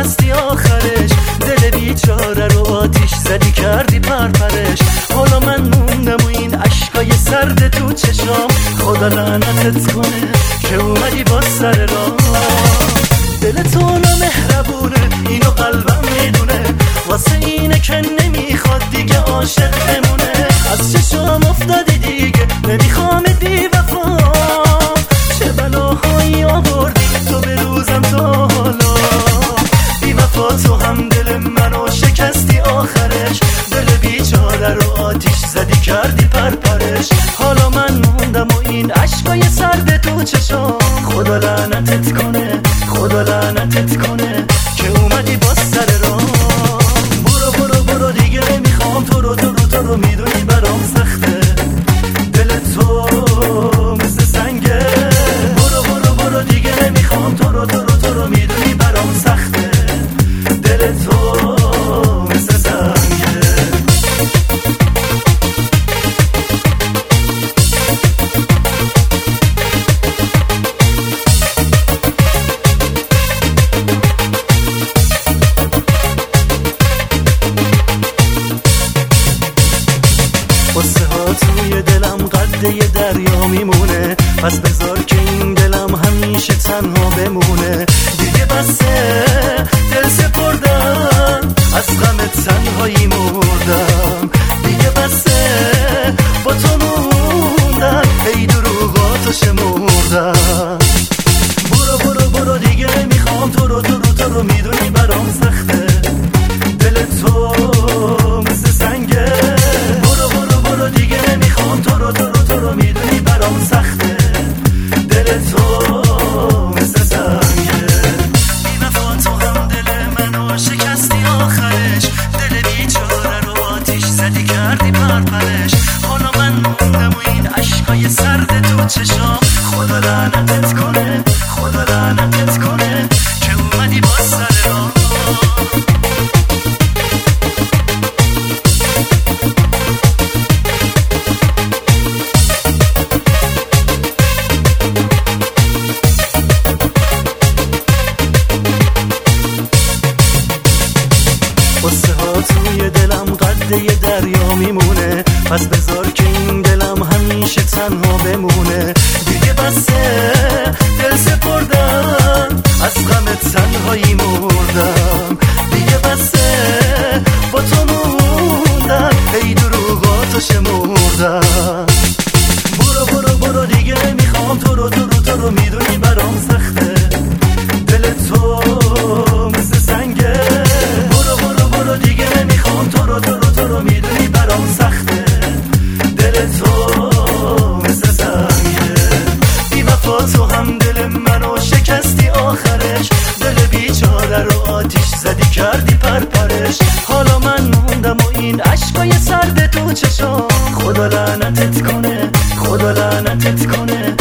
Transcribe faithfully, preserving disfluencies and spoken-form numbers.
شکستی آخرش، دل بیچاره رو آتیش زدی کردی پرپرش. حالا من موندم و این عشقای سرد تو چشام، خدا لعنتت کنه که اومدی با سر راه. دل تو نامهربونه اینو قلبم میدونه، واسه اینه که نمیخواد دیگه عاشق بمونه. از چشام افتادی دیگه نمیخوام بی وفا، چه بلاهایی آوردی تو به روزم تا حالا. بی وفا تو هم دل منو شکستی آخرش، دل بیچاره رو آتیش زدی کردی پرپرش. حالا من موندم و این عشقای سرد تو چشام، خدا لعنتت کنه خدا لعنتت کنه که اومدی با سر راه. برو برو برو دیگه نمیخوام تو رو تو رو تو رو میدونی برام سخته، دل تو مثل سنگه. برو برو برو دیگه نمیخوام تو رو تو رو تو رو میدونی برام سخته، دل تو مثل سنگه. قصه ها توی دلم قد یه دریا میمونه، پس بذار که این دلم همیشه تنها بمونه. دیگه بسه دل سپردم، از غم تنهایی مردم. دیگه بسه با تو موندم، ای دروغاتو شمردم. برو برو برو دیگه نمیخوام تو رو تو رو تو رو میدونی برام سخته، دل تو مثل سنگه. برو برو برو دیگه نمیخوام تو رو تو رو تو رو میدونی برام سخته، دل تو مثل سنگه. بی وفا تو هم دل منو شکستی آخرش، دل بیچاره رو آتیش زدی کردی پرپرش. حالا من موندم و این عشقای سرد تو چشام، خدا لعنتت کنه خدا لعنتت کنه که اومدی با سر راه. قصه ها توی دلم قد یه دریا میمونه، پس بذار که این دلم همیشه تنها بمونه. دیگه بسه دل سپردم، از غم تنهایی مردم. دیگه بسه با تو موندم، ای دروغاتو شمردم. برو برو برو دیگه نمیخوام تو رو تو رو تو رو میدونی برام سخته، دل تو مثل سنگه. برو برو برو دیگه نمیخوام تو رو تو رو تو رو میدونی برام سخته، دل تو مثل سنگه. بی وفا تو هم دل منو شکستی آخرش، دل بیچاره رو آتیش زدی کردی پرپرش. حالا من موندم و این عشقای سرد تو چشام، خدا لعنتت کنه خدا لعنتت کنه